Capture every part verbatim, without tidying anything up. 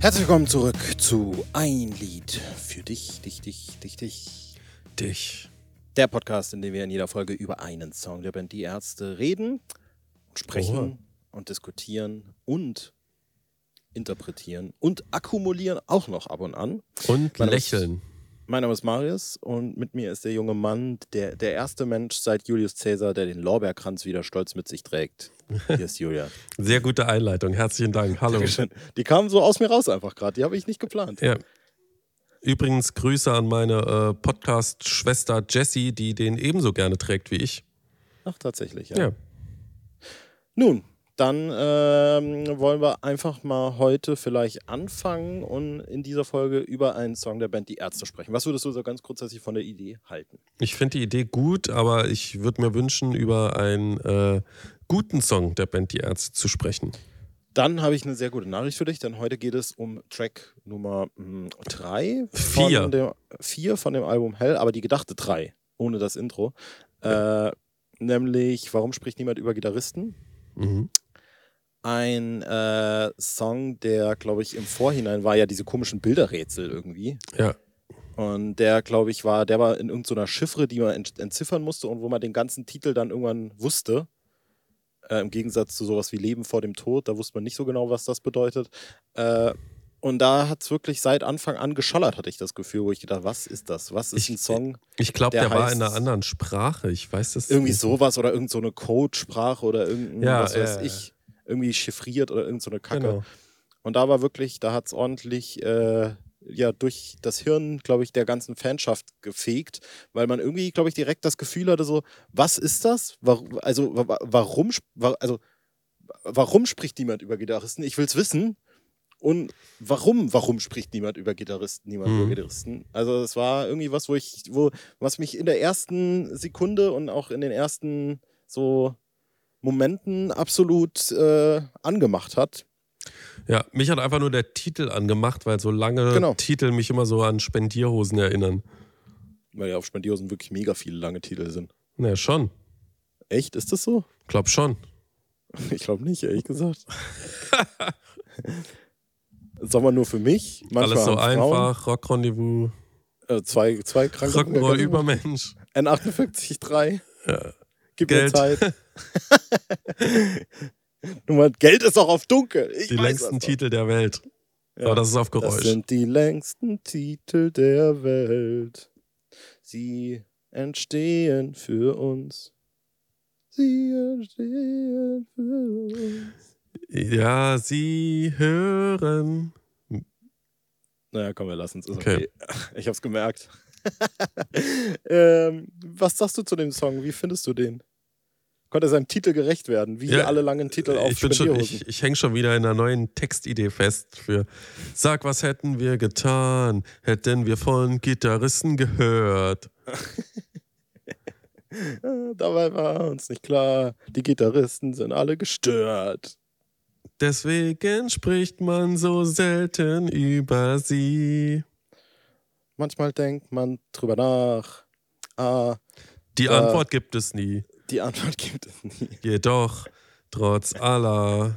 Herzlich willkommen zurück zu Ein Lied für dich, dich, dich, dich, dich. Dich. Der Podcast, in dem wir in jeder Folge über einen Song der Band Die Ärzte reden und sprechen Oha. und diskutieren und interpretieren und akkumulieren auch noch ab und an. Und Mein Name lächeln. Ist, mein Name ist Marius und mit mir ist der junge Mann, der, der erste Mensch seit Julius Caesar, der den Lorbeerkranz wieder stolz mit sich trägt. Hier ist Julia. Sehr gute Einleitung. Herzlichen Dank. Hallo. Dankeschön. Die kamen so aus mir raus einfach gerade. Die habe ich nicht geplant. Ja. Übrigens Grüße an meine äh, Podcast-Schwester Jessie, die den ebenso gerne trägt wie ich. Ach, tatsächlich, ja. Ja. Nun, dann ähm, wollen wir einfach mal heute vielleicht anfangen und in dieser Folge über einen Song der Band Die Ärzte sprechen. Was würdest du so ganz grundsätzlich von der Idee halten? Ich finde die Idee gut, aber ich würde mir wünschen, über einen äh, guten Song der Band Die Ärzte zu sprechen. Dann habe ich eine sehr gute Nachricht für dich, denn heute geht es um Track Nummer drei. Vier. Von dem, vier von dem Album Hell, aber die gedachte drei, ohne das Intro. Äh, nämlich, warum spricht niemand über Gitarristen? Mhm. Ein äh, Song, der, glaube ich, im Vorhinein war ja diese komischen Bilderrätsel irgendwie. Ja. Und der, glaube ich, war, der war in irgendeiner Chiffre, die man ent- entziffern musste und wo man den ganzen Titel dann irgendwann wusste. Äh, Im Gegensatz zu sowas wie Leben vor dem Tod, da wusste man nicht so genau, was das bedeutet. Äh, und da hat es wirklich seit Anfang an geschallert, hatte ich das Gefühl, wo ich gedacht, was ist das? Was ist Ich, ein Song? ich glaube, der der, war heißt- in einer anderen Sprache. Ich weiß das Irgendwie nicht. sowas oder irgend so eine Codesprache oder irgendein, Ja, was weiß äh, ich, irgendwie chiffriert oder irgend so eine Kacke. Genau. Und da war wirklich, da hat es ordentlich äh, ja, durch das Hirn, glaube ich, der ganzen Fanschaft gefegt, weil man irgendwie, glaube ich, direkt das Gefühl hatte, so, was ist das? Warum, also, wa- warum, sp- wa- also, warum spricht niemand über Gitarristen? Ich will es wissen. Und warum, warum spricht niemand über Gitarristen? Niemand Mhm. über Gitarristen. Also, es war irgendwie was, wo ich, wo, was mich in der ersten Sekunde und auch in den ersten so Momenten absolut äh, angemacht hat. Ja, mich hat einfach nur der Titel angemacht, weil so lange Genau. Titel mich immer so an Spendierhosen erinnern. Weil ja auf Spendierhosen wirklich mega viele lange Titel sind. Ja, schon. Echt? Ist das so? Glaub schon. Ich glaube nicht, ehrlich gesagt. Sommer nur für mich. Manchmal Alles so haben Frauen, einfach. Rock-Rendezvous. äh, zwei, zwei kranke Rock'n'Roll Übermensch. N achtundvierzig drei. Ja. Gib Geld. mir Zeit. Nummer, Geld ist auch auf dunkel. Ich Die weiß längsten das doch. Titel der Welt. Ja. Aber das ist auf Das Geräusch. sind die längsten Titel der Welt. Sie entstehen für uns. Sie entstehen für uns. Ja, sie hören. Naja, komm, wir lassen es. Ist Okay. okay. Ich hab's gemerkt. ähm, was sagst du zu dem Song? Wie findest du den? Konnte er seinem Titel gerecht werden? Wie Ja, alle langen Titel auf ich bin schon, Spendierhosen. ich, ich hänge schon wieder in einer neuen Textidee fest für Sag, was hätten wir getan, hätten wir von Gitarristen gehört. Äh, Dabei war uns nicht klar, die Gitarristen sind alle gestört. Deswegen spricht man so selten über sie. Manchmal denkt man drüber nach. Ah, Die Da- Antwort gibt es nie. die Antwort gibt es nie. Jedoch, trotz aller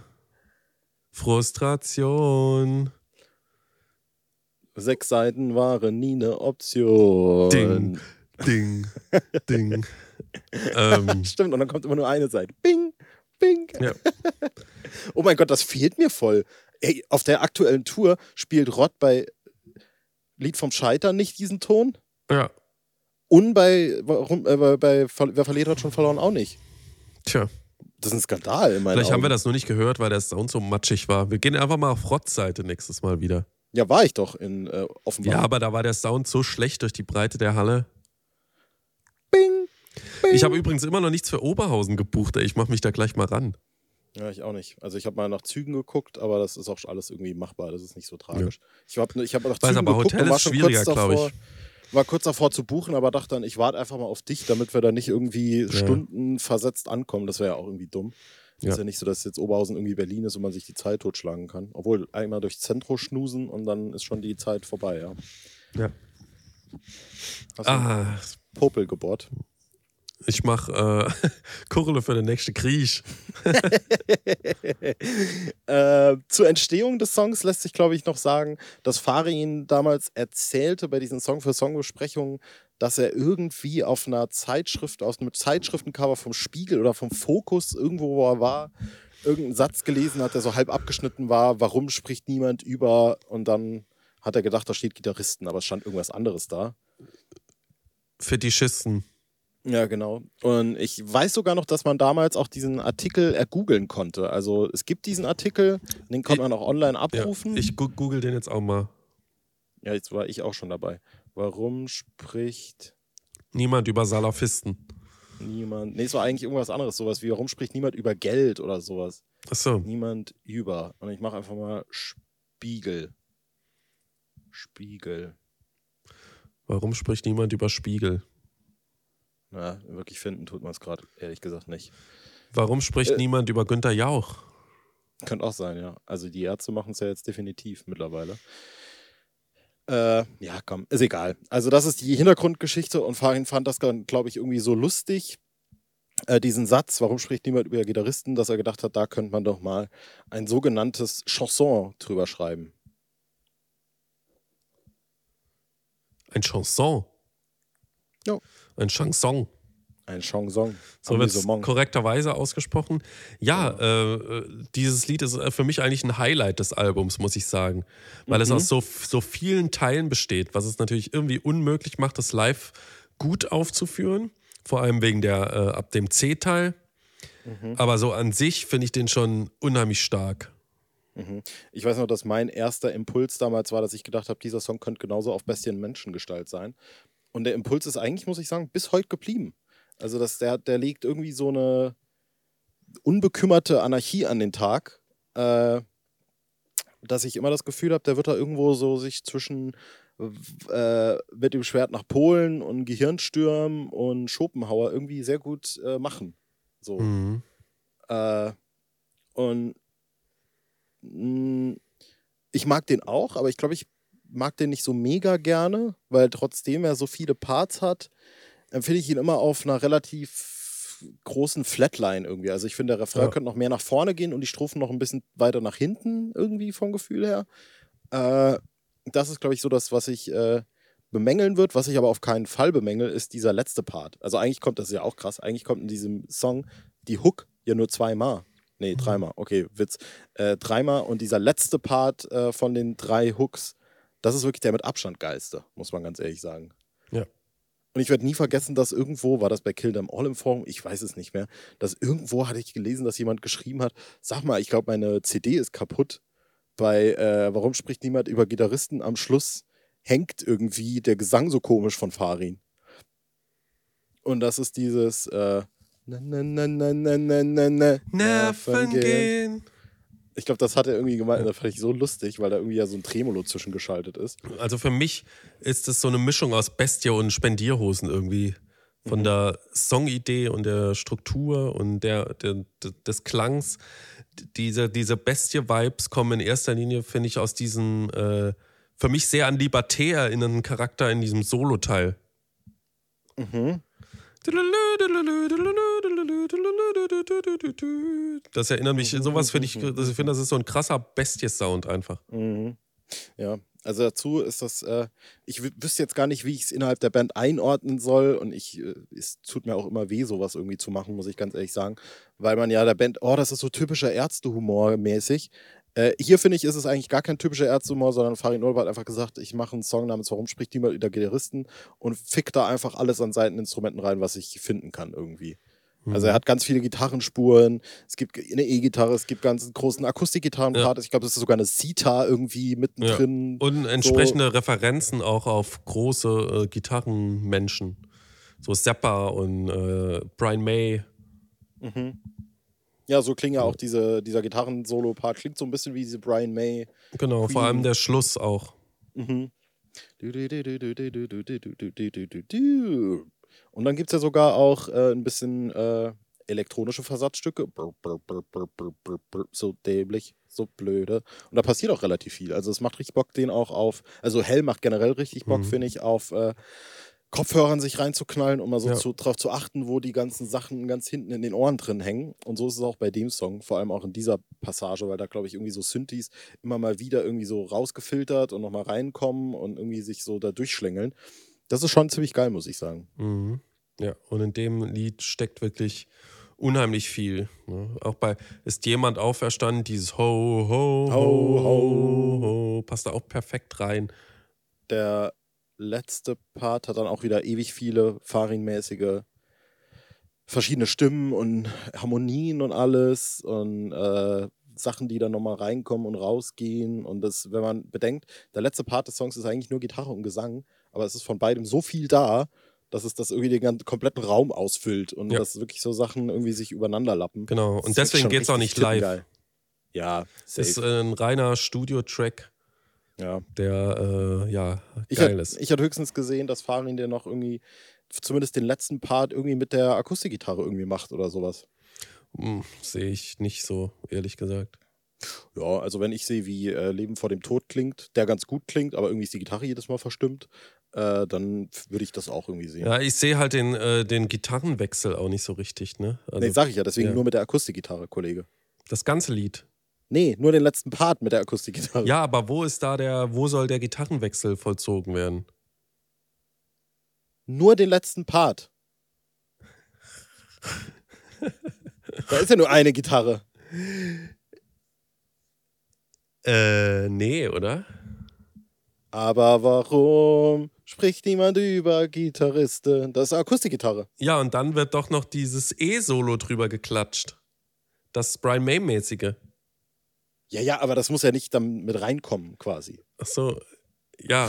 Frustration. Sechs Seiten waren nie eine Option. Ding, ding, ding. ähm, Stimmt, und dann kommt immer nur eine Seite. Bing, bing. ja. Oh mein Gott, das fehlt mir voll. Ey, auf der aktuellen Tour spielt Rod bei Lied vom Scheitern nicht diesen Ton. ja, Und bei, warum, äh, bei, bei Ver- Wer verliert hat schon verloren auch nicht. tja. Das ist ein Skandal in meinen Vielleicht Augen. haben wir das nur nicht gehört, weil der Sound so matschig war. Wir gehen einfach mal auf Rods-Seite nächstes Mal wieder. Ja, war ich doch in äh, Offenbach. Ja, aber da war der Sound so schlecht durch die Breite der Halle. Bing, bing. Ich habe übrigens immer noch nichts für Oberhausen gebucht. Ey. Ich mache mich da gleich mal ran. Ja, ich auch nicht. Also ich habe mal nach Zügen geguckt, aber das ist auch alles irgendwie machbar. Das ist nicht so tragisch. Ich habe ich hab nach Weiß Zügen aber, geguckt Hotel und war ist schon schwieriger, kurz glaube davor, ich. war kurz davor zu buchen, aber dachte dann, ich warte einfach mal auf dich, damit wir da nicht irgendwie Stunden versetzt ankommen. Das wäre ja auch irgendwie dumm. Ja. Ist ja nicht so, dass jetzt Oberhausen irgendwie Berlin ist und man sich die Zeit totschlagen kann. Obwohl, einmal durchs Zentrum schnusen und dann ist schon die Zeit vorbei, ja. Ja. Hast du Ah, Popel gebohrt? Ich mach äh, Kurle für den nächsten Krieg. äh, zur Entstehung des Songs lässt sich, glaube ich, noch sagen, dass Farin damals erzählte bei diesen Song für Song-Besprechungen, dass er irgendwie auf einer Zeitschrift, aus einem Zeitschriftencover vom Spiegel oder vom Fokus, irgendwo wo er war, irgendeinen Satz gelesen hat, der so halb abgeschnitten war, warum spricht niemand über, und dann hat er gedacht, da steht Gitarristen, aber es stand irgendwas anderes da. Fetischisten. Ja, genau. Und ich weiß sogar noch, dass man damals auch diesen Artikel ergoogeln konnte. Also es gibt diesen Artikel, den konnte man auch online abrufen. Ja, ich gu- google den jetzt auch mal. Ja, jetzt war ich auch schon dabei. Warum spricht Niemand über Salafisten. niemand... Nee, es war eigentlich irgendwas anderes. Sowas wie, warum spricht niemand über Geld oder sowas. Achso. Niemand über. Und ich mache einfach mal Spiegel. Spiegel. Warum spricht niemand über Spiegel? Na, wirklich finden tut man es gerade, ehrlich gesagt nicht. Warum spricht Äh. niemand über Günter Jauch? Könnte auch sein, ja. Also die Ärzte machen es ja jetzt definitiv mittlerweile. Äh, ja, komm, ist egal. Also das ist die Hintergrundgeschichte und Farin fand das, glaube ich, irgendwie so lustig, äh, diesen Satz, warum spricht niemand über Gitarristen, dass er gedacht hat, da könnte man doch mal ein sogenanntes Chanson drüber schreiben. Ein Chanson? Ja. Ein Chanson. Ein Chanson. So wird es korrekterweise ausgesprochen. Ja, ja. Äh, dieses Lied ist für mich eigentlich ein Highlight des Albums, muss ich sagen. Weil mhm. es aus so, so vielen Teilen besteht, was es natürlich irgendwie unmöglich macht, das live gut aufzuführen. Vor allem wegen der, äh, ab dem C-Teil. Mhm. Aber so an sich finde ich den schon unheimlich stark. Mhm. Ich weiß noch, dass mein erster Impuls damals war, dass ich gedacht habe, dieser Song könnte genauso auf Bestien Menschengestalt sein. Und der Impuls ist eigentlich, muss ich sagen, bis heute geblieben. Also dass der, der legt irgendwie so eine unbekümmerte Anarchie an den Tag, äh, dass ich immer das Gefühl habe, der wird da irgendwo so sich zwischen äh, mit dem Schwert nach Polen und Gehirnstürm und Schopenhauer irgendwie sehr gut äh, machen. So. Mhm. Äh, und mh, ich mag den auch, aber ich glaube, ich mag den nicht so mega gerne, weil trotzdem er so viele Parts hat, empfinde ich ihn immer auf einer relativ großen Flatline irgendwie. Also ich finde, der Refrain ja. könnte noch mehr nach vorne gehen und die Strophen noch ein bisschen weiter nach hinten irgendwie vom Gefühl her. Äh, das ist, glaube ich, so das, was ich äh, bemängeln wird. Was ich aber auf keinen Fall bemängel, ist dieser letzte Part. Also eigentlich kommt, das ist ja auch krass, eigentlich kommt in diesem Song die Hook ja nur zweimal. Nee, dreimal. Okay, Witz. Äh, dreimal und dieser letzte Part äh, von den drei Hooks, das ist wirklich der mit Abstand geilste, muss man ganz ehrlich sagen. Ja. Und ich werde nie vergessen, dass irgendwo, war das bei Kill Them All im Forum, ich weiß es nicht mehr, dass irgendwo hatte ich gelesen, dass jemand geschrieben hat, sag mal, ich glaube, meine C D ist kaputt. Bei äh, Warum spricht niemand über Gitarristen? Am Schluss hängt irgendwie der Gesang so komisch von Farin. Und das ist dieses äh, na, na, na, na, na, na, na, na, Nerven gehen. Ich glaube, das hat er irgendwie gemeint, das fand ich so lustig, weil da irgendwie ja so ein Tremolo zwischengeschaltet ist. Also für mich ist es so eine Mischung aus Bestie und Spendierhosen irgendwie. Von mhm. der Songidee und der Struktur und der, der, des Klangs. Diese, diese Bestie-Vibes kommen in erster Linie, finde ich, aus diesem äh, für mich sehr an Liberté erinnernden Charakter in diesem Solo-Teil. Mhm. Das erinnert mich, sowas finde ich, also ich finde, das ist so ein krasser Bestie-Sound einfach. Mhm. Ja, also dazu ist das, äh, ich w- wüsste jetzt gar nicht, wie ich es innerhalb der Band einordnen soll und ich, äh, es tut mir auch immer weh, sowas irgendwie zu machen, muss ich ganz ehrlich sagen, weil man ja der Band, oh, das ist so typischer Ärzte-Humor mäßig. Äh, hier finde ich, ist es eigentlich gar kein typischer Ärzte-Humor, sondern Farin Urlaub hat einfach gesagt, ich mache einen Song namens Warum spricht niemand über Gitarristen und fick da einfach alles an Seiteninstrumenten rein, was ich finden kann irgendwie. Also er hat ganz viele Gitarrenspuren, es gibt eine E-Gitarre, es gibt ganz großen Akustikgitarrenpart, ja. Ich glaube, es ist sogar eine Sitar irgendwie mittendrin. Ja. Und entsprechende so. Referenzen auch auf große äh, Gitarrenmenschen. So Zappa und äh, Brian May. Mhm. Ja, so klingen ja auch diese, dieser Gitarren-Solo-Part, klingt so ein bisschen wie diese Brian May. Genau, Queen. Vor allem der Schluss auch. Mhm. Und dann gibt es ja sogar auch äh, ein bisschen äh, elektronische Versatzstücke. So dämlich, so blöde. Und da passiert auch relativ viel. Also es macht richtig Bock, den auch auf, also Hell macht generell richtig Bock, mhm. finde ich, auf äh, Kopfhörern sich reinzuknallen, um mal so Ja. zu, drauf zu achten, wo die ganzen Sachen ganz hinten in den Ohren drin hängen. Und so ist es auch bei dem Song, vor allem auch in dieser Passage, weil da, glaube ich, irgendwie so Synthes immer mal wieder irgendwie so rausgefiltert und nochmal reinkommen und irgendwie sich so da durchschlängeln. Das ist schon ziemlich geil, muss ich sagen. Mhm. Ja, und in dem Lied steckt wirklich unheimlich viel. Ne? Auch bei Ist jemand auferstanden, dieses Ho, Ho, Ho, Ho, Ho, Ho, passt da auch perfekt rein. Der letzte Part hat dann auch wieder ewig viele Farin-mäßige verschiedene Stimmen und Harmonien und alles und äh, Sachen, die dann nochmal reinkommen und rausgehen. Und das, wenn man bedenkt, der letzte Part des Songs ist eigentlich nur Gitarre und Gesang, aber es ist von beidem so viel da, dass es das irgendwie den ganzen kompletten Raum ausfüllt und Ja. dass wirklich so Sachen irgendwie sich übereinander lappen. Genau, Das und ist deswegen schon geht es auch richtig nicht live. tippengeil. Ja, Es ist safe. äh, ein reiner Studio-Track, Ja. der äh, ja Ich geil hatte ist. ich hatte höchstens gesehen, dass Farin der noch irgendwie, zumindest den letzten Part, irgendwie mit der Akustikgitarre irgendwie macht oder sowas. Hm, sehe ich nicht so, ehrlich gesagt. Ja, also wenn ich sehe, wie äh, Leben vor dem Tod klingt, der ganz gut klingt, aber irgendwie ist die Gitarre jedes Mal verstimmt, äh, dann f- würde ich das auch irgendwie sehen. Ja, ich sehe halt den, äh, den Gitarrenwechsel auch nicht so richtig, ne? Nee, Also sag ich ja, deswegen ja. nur mit der Akustikgitarre, Kollege. das ganze Lied. Nee, nur den letzten Part mit der Akustikgitarre. Ja, aber wo ist da der, wo soll der Gitarrenwechsel vollzogen werden? Nur den letzten Part. Da ist ja nur eine Gitarre. Äh, nee, oder? Aber warum spricht niemand über Gitarristen? Das ist Akustikgitarre. Ja, und dann wird doch noch dieses E-Solo drüber geklatscht. Das Brian May-mäßige. Ja, ja, aber das muss ja nicht dann mit reinkommen, quasi. Ach so, ja.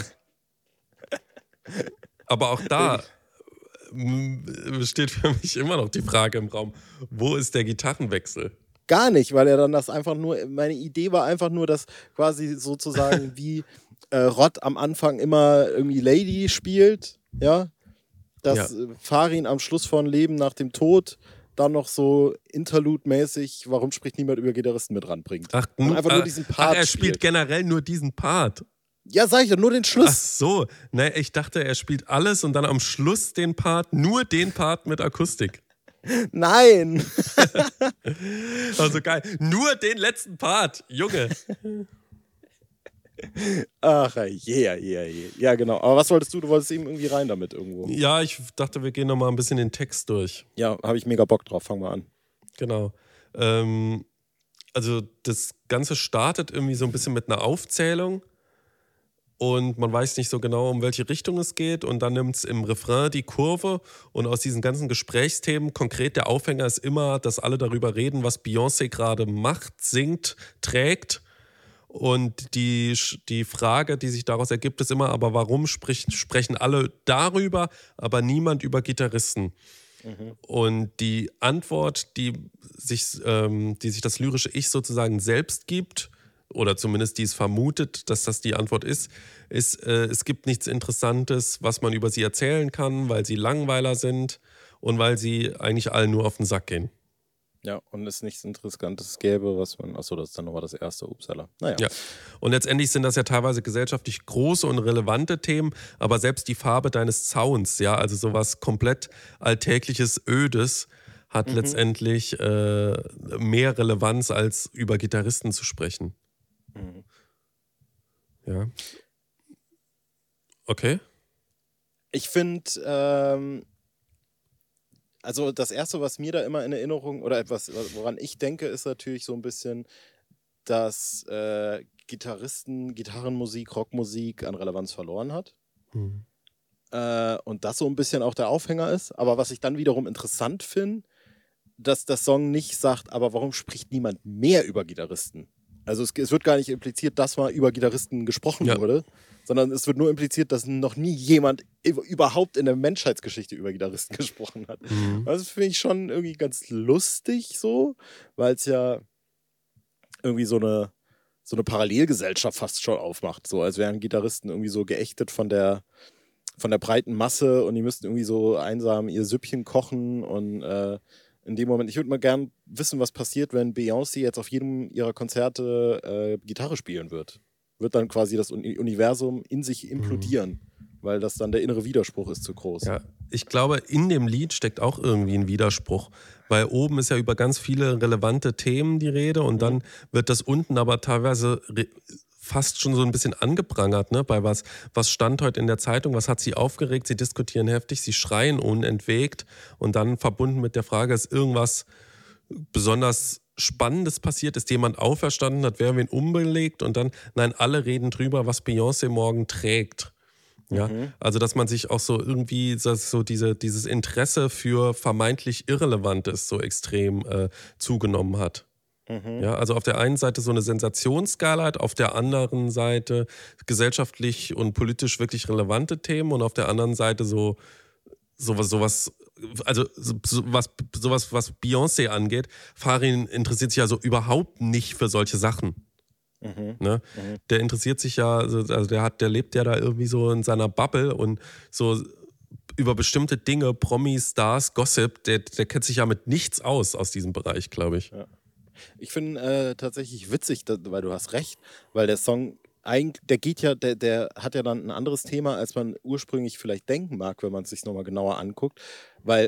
Aber auch da m, besteht für mich immer noch die Frage im Raum, wo ist der Gitarrenwechsel? Gar nicht, weil er dann das einfach nur, meine Idee war einfach nur, dass quasi sozusagen wie äh, Rod am Anfang immer irgendwie Lady spielt, ja, dass Ja. äh, Farin am Schluss von Leben nach dem Tod dann noch so Interlude-mäßig, warum spricht niemand über Gitarristen mit ranbringt. Ach, Und nu- einfach nur äh, diesen ach, Part er spielt generell nur diesen Part. Ja, sag ich ja, nur den Ach Schluss. so, ne, ich dachte, er spielt alles und dann am Schluss den Part, nur den Part mit Akustik. Nein. Also geil, nur den letzten Part, Junge. Ach, yeah, yeah, yeah. Ja, genau. Aber was wolltest du? Du wolltest eben irgendwie rein damit irgendwo. Ja, ich dachte, wir gehen nochmal ein bisschen den Text durch. Ja, habe ich mega Bock drauf. Fang mal an. Genau. Ähm, also das Ganze startet irgendwie so ein bisschen mit einer Aufzählung und man weiß nicht so genau, um welche Richtung es geht und dann nimmt es im Refrain die Kurve und aus diesen ganzen Gesprächsthemen, konkret der Aufhänger ist immer, dass alle darüber reden, was Beyoncé gerade macht, singt, trägt und die, die Frage, die sich daraus ergibt, ist immer, aber warum sprich, sprechen alle darüber, aber niemand über Gitarristen? Und die Antwort, die sich, ähm, die sich das lyrische Ich sozusagen selbst gibt, oder zumindest die es vermutet, dass das die Antwort ist, ist, äh, es gibt nichts Interessantes, was man über sie erzählen kann, weil sie Langweiler sind und weil sie eigentlich allen nur auf den Sack gehen. Ja, und es nichts Interessantes gäbe, was man. Achso, das ist dann nochmal das erste. Upsala. Naja. Ja. Und letztendlich sind das ja teilweise gesellschaftlich große und relevante Themen, aber selbst die Farbe deines Zauns, ja, also sowas komplett Alltägliches, Ödes, hat Mhm. letztendlich äh, mehr Relevanz, als über Gitarristen zu sprechen. Mhm. Ja. Okay. Ich finde, ähm, also das Erste, was mir da immer in Erinnerung, oder etwas, woran ich denke, ist natürlich so ein bisschen, dass äh, Gitarristen, Gitarrenmusik, Rockmusik an Relevanz verloren hat. Hm. Äh, und das so ein bisschen auch der Aufhänger ist. Aber was ich dann wiederum interessant finde, dass das Song nicht sagt, aber warum spricht niemand mehr über Gitarristen? Also es, es wird gar nicht impliziert, dass mal über Gitarristen gesprochen Ja. wurde, sondern es wird nur impliziert, dass noch nie jemand überhaupt in der Menschheitsgeschichte über Gitarristen gesprochen hat. Mhm. Also das finde ich schon irgendwie ganz lustig so, weil es ja irgendwie so eine, so eine Parallelgesellschaft fast schon aufmacht. So als wären Gitarristen irgendwie so geächtet von der, von der breiten Masse und die müssten irgendwie so einsam ihr Süppchen kochen und äh, in dem Moment, ich würde mal gern wissen, was passiert, wenn Beyoncé jetzt auf jedem ihrer Konzerte äh, Gitarre spielen wird. Wird dann quasi das Uni- Universum in sich implodieren, weil das dann der innere Widerspruch ist zu groß. Ja, ich glaube, in dem Lied steckt auch irgendwie ein Widerspruch, weil oben ist ja über ganz viele relevante Themen die Rede und mhm. dann wird das unten aber teilweise re- fast schon so ein bisschen angeprangert, ne? Bei was, was stand heute in der Zeitung, was hat sie aufgeregt, sie diskutieren heftig, sie schreien unentwegt und dann verbunden mit der Frage, ist irgendwas besonders Spannendes passiert, ist jemand auferstanden, hat wer wen umbelegt und dann, nein, alle reden drüber, was Beyoncé morgen trägt. Ja, mhm. Also dass man sich auch so irgendwie so diese, dieses Interesse für vermeintlich Irrelevantes so extrem äh, zugenommen hat. Mhm. Ja, also auf der einen Seite so eine Sensationsskala hat, auf der anderen Seite gesellschaftlich und politisch wirklich relevante Themen und auf der anderen Seite so sowas, sowas, also sowas, sowas, was Beyoncé angeht. Farin interessiert sich ja so überhaupt nicht für solche Sachen. Mhm. Ne? Mhm. Der interessiert sich ja, also der hat, der lebt ja da irgendwie so in seiner Bubble und so über bestimmte Dinge, Promis, Stars, Gossip, der, der kennt sich ja mit nichts aus aus diesem Bereich, glaube ich. Ja. Ich finde äh, tatsächlich witzig, dass, weil du hast recht, weil der Song eigentlich, der geht ja, der, der hat ja dann ein anderes Thema, als man ursprünglich vielleicht denken mag, wenn man es sich nochmal genauer anguckt, weil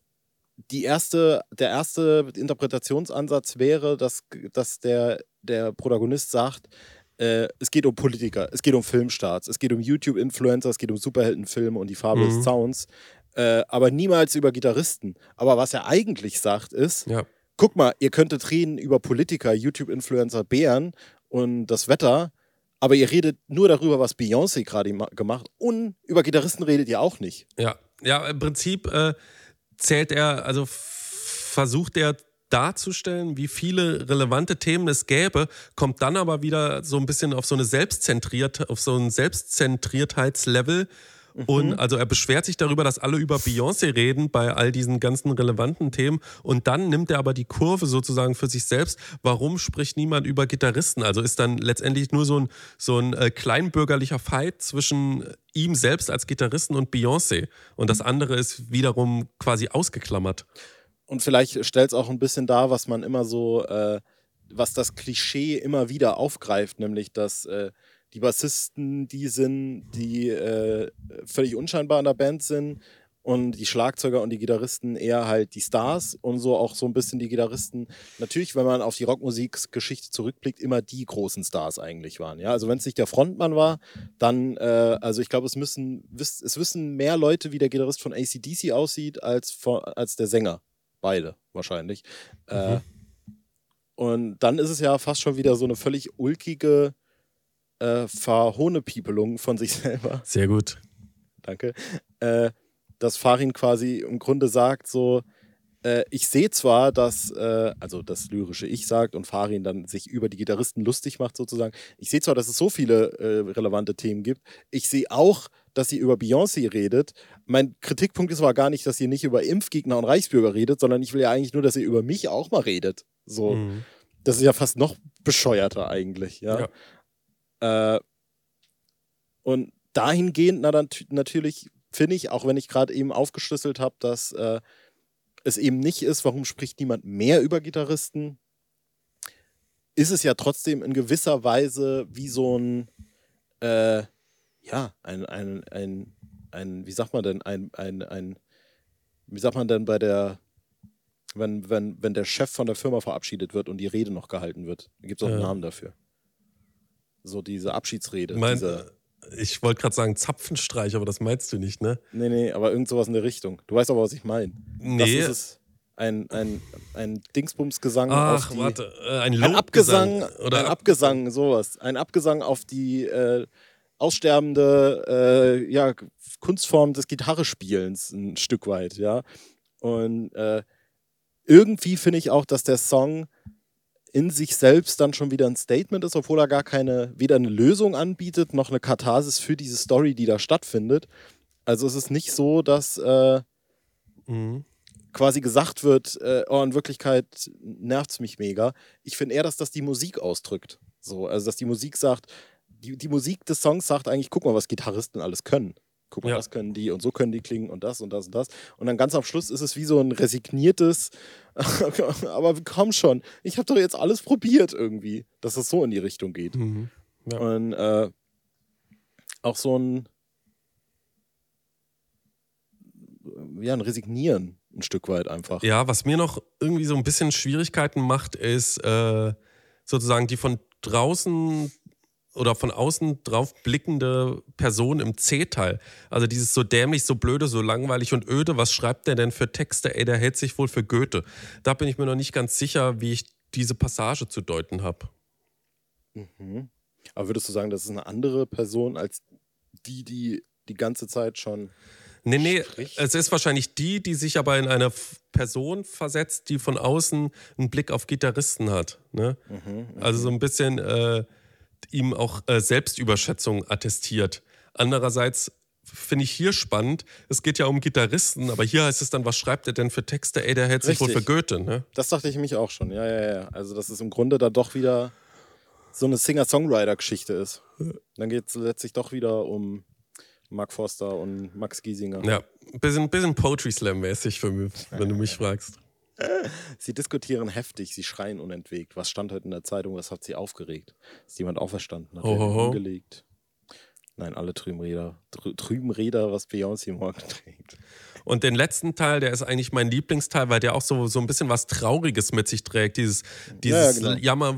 die erste, der erste Interpretationsansatz wäre, dass, dass der, der Protagonist sagt, äh, es geht um Politiker, es geht um Filmstarts, es geht um YouTube-Influencer, es geht um Superheldenfilme und die Farbe mhm. des Sounds, äh, aber niemals über Gitarristen. Aber was er eigentlich sagt ist, ja. Guck mal, ihr könntet reden über Politiker, YouTube-Influencer, Bären und das Wetter, aber ihr redet nur darüber, was Beyoncé gerade gemacht und über Gitarristen redet ihr auch nicht. Ja, ja, im Prinzip äh, zählt er, also f- versucht er darzustellen, wie viele relevante Themen es gäbe, kommt dann aber wieder so ein bisschen auf so eine Selbstzentriert, auf so ein Selbstzentriertheitslevel. Und also er beschwert sich darüber, dass alle über Beyoncé reden bei all diesen ganzen relevanten Themen. Und dann nimmt er aber die Kurve sozusagen für sich selbst. Warum spricht niemand über Gitarristen? Also ist dann letztendlich nur so ein, so ein äh, kleinbürgerlicher Fight zwischen ihm selbst als Gitarristen und Beyoncé. Und das andere ist wiederum quasi ausgeklammert. Und vielleicht stellt es auch ein bisschen dar, was man immer so, äh, was das Klischee immer wieder aufgreift, nämlich dass äh, die Bassisten die sind, die äh, völlig unscheinbar in der Band sind und die Schlagzeuger und die Gitarristen eher halt die Stars und so auch so ein bisschen die Gitarristen. Natürlich, wenn man auf die Rockmusikgeschichte zurückblickt, immer die großen Stars eigentlich waren. Ja? Also wenn es nicht der Frontmann war, dann, äh, also ich glaube, es müssen, es wissen mehr Leute, wie der Gitarrist von A C D C aussieht, als, von, als der Sänger. Beide wahrscheinlich. Mhm. Äh, und dann ist es ja fast schon wieder so eine völlig ulkige Äh, Verhohnepiepelung von sich selber. Sehr gut. Danke. Äh, dass Farin quasi im Grunde sagt so, äh, ich sehe zwar, dass, äh, also das lyrische Ich sagt und Farin dann sich über die Gitarristen lustig macht sozusagen, ich sehe zwar, dass es so viele äh, relevante Themen gibt, ich sehe auch, dass sie über Beyoncé redet. Mein Kritikpunkt ist aber gar nicht, dass ihr nicht über Impfgegner und Reichsbürger redet, sondern ich will ja eigentlich nur, dass ihr über mich auch mal redet. So. Mhm. Das ist ja fast noch bescheuerter eigentlich, ja. ja. Äh, und dahingehend, na, dann, natürlich finde ich, auch wenn ich gerade eben aufgeschlüsselt habe, dass äh, es eben nicht ist, warum spricht niemand mehr über Gitarristen, ist es ja trotzdem in gewisser Weise wie so ein, äh, ja, ein, ein, ein, ein, wie sagt man denn, ein, ein, ein, wie sagt man denn bei der, wenn, wenn, wenn der Chef von der Firma verabschiedet wird und die Rede noch gehalten wird, da gibt es auch einen ja. Namen dafür. So diese Abschiedsrede. Mein, diese ich wollte gerade sagen Zapfenstreich, aber das meinst du nicht, ne? Nee, nee, aber irgend sowas in der Richtung. Du weißt aber, was ich meine. Nee. Das ist es. Ein, ein, ein Dingsbumsgesang Ach, auf die... warte, äh, ein Ein Abgesang, oder ein Abgesang, sowas. Ein Abgesang auf die äh, aussterbende äh, ja, Kunstform des Gitarrespielens ein Stück weit, ja. Und äh, irgendwie finde ich auch, dass der Song in sich selbst dann schon wieder ein Statement ist, obwohl er gar keine, weder eine Lösung anbietet, noch eine Katharsis für diese Story, die da stattfindet. Also es ist nicht so, dass äh, mhm. quasi gesagt wird, äh, oh, in Wirklichkeit nervt es mich mega. Ich finde eher, dass das die Musik ausdrückt. So, also dass die Musik sagt, die, die Musik des Songs sagt eigentlich, guck mal, was Gitarristen alles können. Guck mal, ja. das können die und so können die klingen und das und das und das. Und dann ganz am Schluss ist es wie so ein resigniertes, aber komm schon, ich habe doch jetzt alles probiert irgendwie, dass es so in die Richtung geht. Mhm. Ja. Und äh, auch so ein, ja, ein Resignieren ein Stück weit einfach. Ja, was mir noch irgendwie so ein bisschen Schwierigkeiten macht, ist äh, sozusagen die von draußen oder von außen drauf blickende Person im C-Teil. Also dieses so dämlich, so blöde, so langweilig und öde. Was schreibt der denn für Texte? Ey, der hält sich wohl für Goethe. Da bin ich mir noch nicht ganz sicher, wie ich diese Passage zu deuten habe. Mhm. Aber würdest du sagen, das ist eine andere Person als die, die die ganze Zeit schon Nee, nee, spricht? es ist wahrscheinlich die, die sich aber in eine F- Person versetzt, die von außen einen Blick auf Gitarristen hat. Ne? Mhm, Also so ein bisschen äh, ihm auch äh, Selbstüberschätzung attestiert. Andererseits finde ich hier spannend, es geht ja um Gitarristen, aber hier heißt es dann, was schreibt er denn für Texte? Ey, der hält sich wohl für Richtig. Goethe. Ne? Das dachte ich mich auch schon, ja, ja, ja. Also, dass es im Grunde dann doch wieder so eine Singer-Songwriter-Geschichte ist. Dann geht es letztlich doch wieder um Mark Forster und Max Giesinger. Ja, ein bisschen, bisschen Poetry Slam-mäßig, für mich, wenn du mich fragst. Sie diskutieren heftig, sie schreien unentwegt. Was stand heute in der Zeitung, was hat sie aufgeregt? Ist jemand auferstanden, hat Ho, er ho, ho. umgelegt? Nein, alle trüben Räder. Trü trüben Räder, was Beyoncé morgen trägt. Und den letzten Teil, der ist eigentlich mein Lieblingsteil, weil der auch so, so ein bisschen was Trauriges mit sich trägt. Dieses, dieses Ja, ja, genau. Jammer,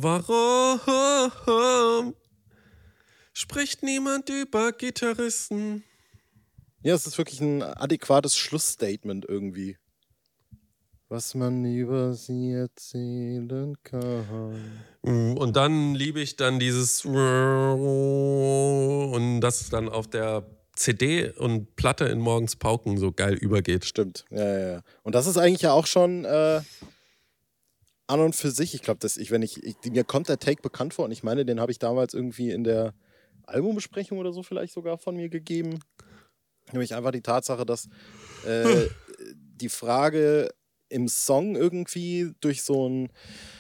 warum spricht niemand über Gitarristen? Ja, es ist wirklich ein adäquates Schlussstatement irgendwie. Was man über sie erzählen kann. Und dann liebe ich dann dieses und das dann auf der C D und Platte in Morgens Pauken so geil übergeht. Stimmt, ja, ja, ja. Und das ist eigentlich ja auch schon äh, an und für sich, ich glaube, dass ich, wenn ich, ich, mir kommt der Take bekannt vor und ich meine, den habe ich damals irgendwie in der Albumbesprechung oder so vielleicht sogar von mir gegeben. Nämlich einfach die Tatsache, dass äh, die Frage im Song irgendwie durch so ein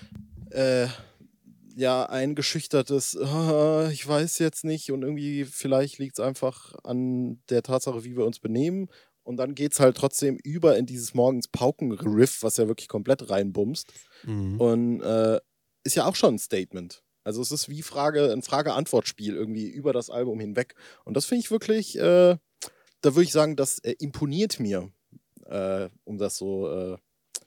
äh, ja, eingeschüchtertes, "Ah, ich weiß jetzt nicht" und irgendwie vielleicht liegt es einfach an der Tatsache, wie wir uns benehmen. Und dann geht es halt trotzdem über in dieses morgens Pauken-Riff, was ja wirklich komplett reinbumst. Mhm. Und äh, ist ja auch schon ein Statement. Also es ist wie Frage, ein Frage-Antwort-Spiel irgendwie über das Album hinweg. Und das finde ich wirklich, äh, da würde ich sagen, das äh, imponiert mir, äh, um das so äh,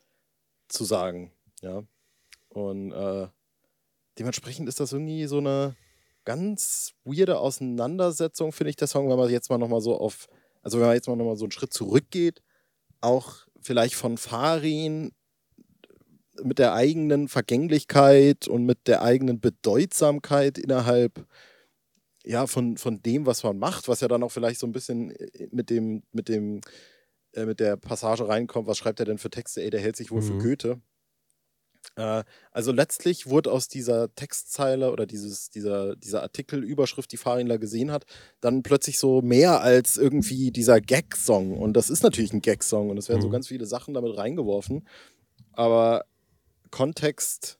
zu sagen. Ja. Und äh, dementsprechend ist das irgendwie so eine ganz weirde Auseinandersetzung, finde ich, der Song, wenn man jetzt mal nochmal so auf, also wenn man jetzt mal nochmal so einen Schritt zurückgeht, auch vielleicht von Farin mit der eigenen Vergänglichkeit und mit der eigenen Bedeutsamkeit innerhalb ja, von, von dem, was man macht, was ja dann auch vielleicht so ein bisschen mit dem, mit dem, äh, mit der Passage reinkommt, was schreibt er denn für Texte, ey, der hält sich wohl für Mhm. Goethe. Äh, also letztlich wurde aus dieser Textzeile oder dieses, dieser, dieser Artikelüberschrift, die Farinler gesehen hat, dann plötzlich so mehr als irgendwie dieser Gag-Song. Und das ist natürlich ein Gag-Song und es werden so Mhm. ganz viele Sachen damit reingeworfen. Aber Kontext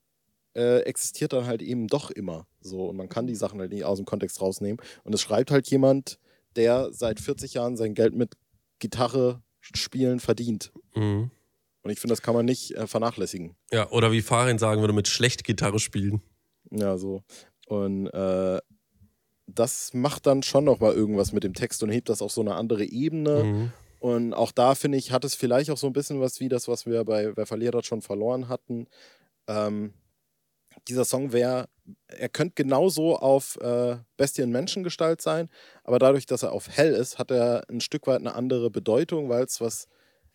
äh, existiert dann halt eben doch immer so und man kann die Sachen halt nicht aus dem Kontext rausnehmen. Und es schreibt halt jemand, der seit vierzig Jahren sein Geld mit Gitarre spielen verdient. Mhm. Und ich finde, das kann man nicht äh, vernachlässigen. Ja, oder wie Farin sagen würde, mit schlecht Gitarre spielen. Ja, so. Und äh, das macht dann schon nochmal irgendwas mit dem Text und hebt das auf so eine andere Ebene. Mhm. Und auch da, finde ich, hat es vielleicht auch so ein bisschen was wie das, was wir bei Wer verliert hat schon verloren hatten. Ähm, dieser Song wäre, er könnte genauso auf äh, Bestie in Menschengestalt sein, aber dadurch, dass er auf Hell ist, hat er ein Stück weit eine andere Bedeutung, weil es was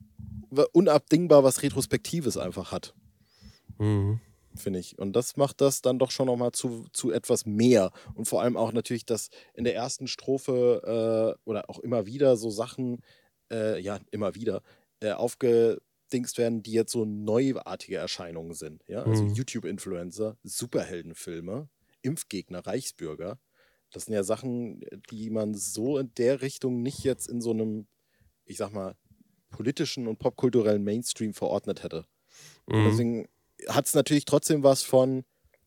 unabdingbar was Retrospektives einfach hat, Mhm. finde ich. Und das macht das dann doch schon nochmal zu, zu etwas mehr. Und vor allem auch natürlich, dass in der ersten Strophe äh, oder auch immer wieder so Sachen, äh, ja, immer wieder, äh, aufgedingst werden, die jetzt so neuartige Erscheinungen sind. Ja? Also Mhm. YouTube-Influencer, Superheldenfilme, Impfgegner, Reichsbürger. Das sind ja Sachen, die man so in der Richtung nicht jetzt in so einem, ich sag mal, politischen und popkulturellen Mainstream verordnet hätte. Und Mhm. deswegen hat es natürlich trotzdem was von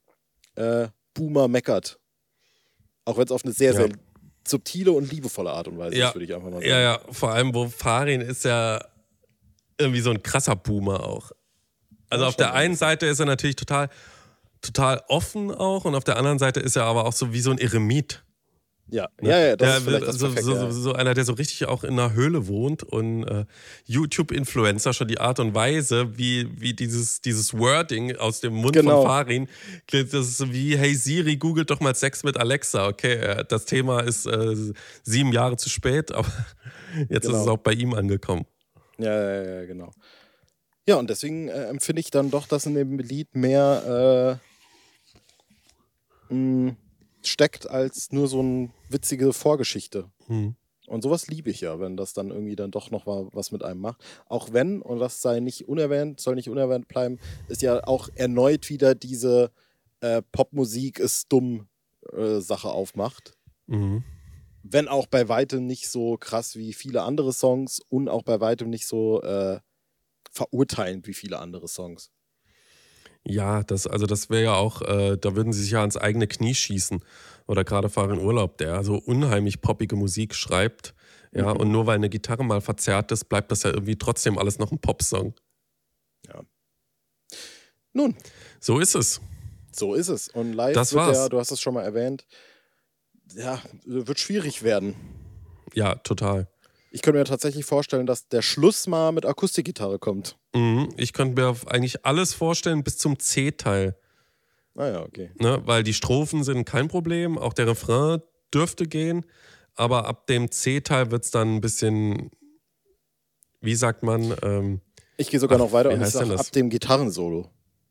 äh, Boomer meckert. Auch wenn es auf eine sehr, Ja. sehr subtile und liebevolle Art und Weise Ja. ist, würde ich einfach mal sagen. Ja, ja, vor allem, wo Farin ist ja irgendwie so ein krasser Boomer auch. Also Ja, auf schon der ein einen bisschen. Seite ist er natürlich total, total offen auch und auf der anderen Seite ist er aber auch so wie so ein Eremit. Ja, Ne? ja, ja, das Der, ist vielleicht das so, Perfekte. so, so, so einer, der so richtig auch in einer Höhle wohnt und äh, YouTube-Influencer, schon die Art und Weise, wie, wie dieses, dieses Wording aus dem Mund Genau. von Farin klingt, das ist so wie, hey Siri, googelt doch mal Sex mit Alexa. Okay, äh, das Thema ist äh, sieben Jahre zu spät, aber jetzt Genau. ist es auch bei ihm angekommen. Ja, ja, ja, genau. Ja, und deswegen äh, empfinde ich dann doch, dass in dem Lied mehr äh, mh, steckt als nur so eine witzige Vorgeschichte. Hm. Und sowas liebe ich ja, wenn das dann irgendwie dann doch noch mal was mit einem macht. Auch wenn, und das sei nicht unerwähnt, soll nicht unerwähnt bleiben, ist ja auch erneut wieder diese äh, Popmusik ist dumm äh, Sache aufmacht. Mhm. Wenn auch bei weitem nicht so krass wie viele andere Songs und auch bei weitem nicht so äh, verurteilend wie viele andere Songs. Ja, das, also das wäre ja auch, äh, da würden sie sich ja ans eigene Knie schießen. Oder gerade Farin Urlaub, der so unheimlich poppige Musik schreibt. Ja, Mhm. und nur weil eine Gitarre mal verzerrt ist, bleibt das ja irgendwie trotzdem alles noch ein Popsong. Ja. Nun, So ist es. so ist es. Und live Das wird war's. der, du hast es schon mal erwähnt, ja, wird schwierig werden. Ja, total. Ich könnte mir tatsächlich vorstellen, dass der Schluss mal mit Akustikgitarre kommt. Mhm. Ich könnte mir eigentlich alles vorstellen bis zum C-Teil. Naja, okay. Ne? Weil die Strophen sind kein Problem, auch der Refrain dürfte gehen, aber ab dem C-Teil wird es dann ein bisschen, wie sagt man, ähm, Ich gehe sogar ach, noch weiter wie und ich heißt denn sage das? ab dem Gitarrensolo.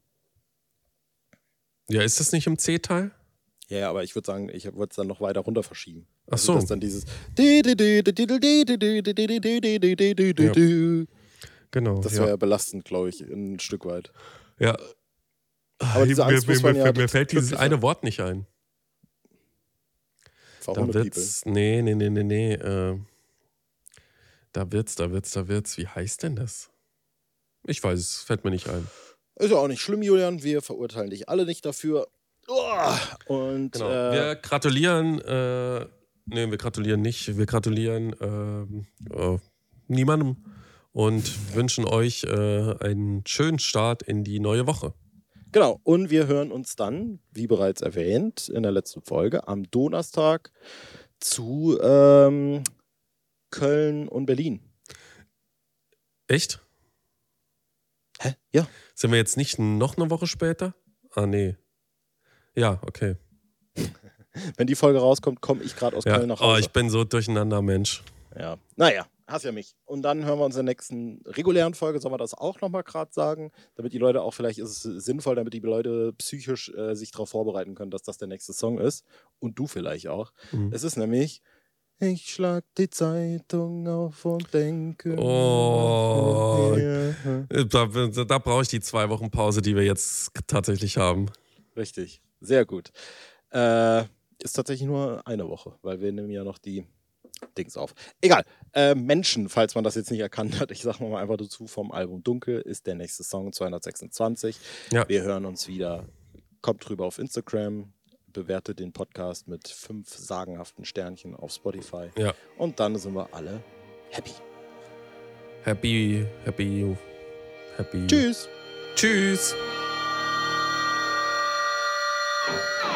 Ja, ist das nicht im C-Teil? Ja, ja, aber ich würde sagen, ich würde es dann noch weiter runter verschieben. Ach Also, so. dass dann dieses Genau. das ja. wäre ja belastend, glaube ich, ein Stück weit. Ja. Aber diese Angst mir, muss mir, man ja mir fällt dieses glücklicher- eine Wort nicht ein. Da Verhunde wird's. Nee, nee, nee, nee, nee. Äh, da wird's, da wird's, da wird's. Wie heißt denn das? Ich weiß, es fällt mir nicht ein. Ist ja auch nicht schlimm, Julian. Wir verurteilen dich alle nicht dafür. Uah! Und Genau. äh, Wir gratulieren. Äh, nee, wir gratulieren nicht. Wir gratulieren ähm, äh, niemandem und wünschen euch äh, einen schönen Start in die neue Woche. genau. Und wir hören uns dann, wie bereits erwähnt, in der letzten Folge am Donnerstag zu ähm, Köln und Berlin. Echt? Hä? Ja. Sind wir jetzt nicht noch eine Woche später? Ah, nee. Ja, okay. Wenn die Folge rauskommt, komme ich gerade aus Ja. Köln nach Oh, Hause. ich bin so durcheinander, Mensch. Ja. Naja, hast ja mich. Und dann hören wir uns in der nächsten regulären Folge, sollen wir das auch nochmal gerade sagen, damit die Leute auch, vielleicht ist es sinnvoll, damit die Leute psychisch äh, sich darauf vorbereiten können, dass das der nächste Song ist. Und du vielleicht auch. Mhm. Es ist nämlich Ich schlag die Zeitung auf und denke. Oh. Ja. Da, da brauche ich die zwei Wochen Pause, die wir jetzt tatsächlich haben. Richtig, sehr gut. Äh, ist tatsächlich nur eine Woche, weil wir nehmen ja noch die Dings auf. Egal. Äh, Menschen, falls man das jetzt nicht erkannt hat, ich sag mal einfach dazu, vom Album Dunkel ist der nächste Song zweihundertsechsundzwanzig. Ja. Wir hören uns wieder. Kommt drüber auf Instagram, bewertet den Podcast mit fünf sagenhaften Sternchen auf Spotify. Ja. Und dann sind wir alle happy. Happy, happy, happy. Tschüss. Tschüss.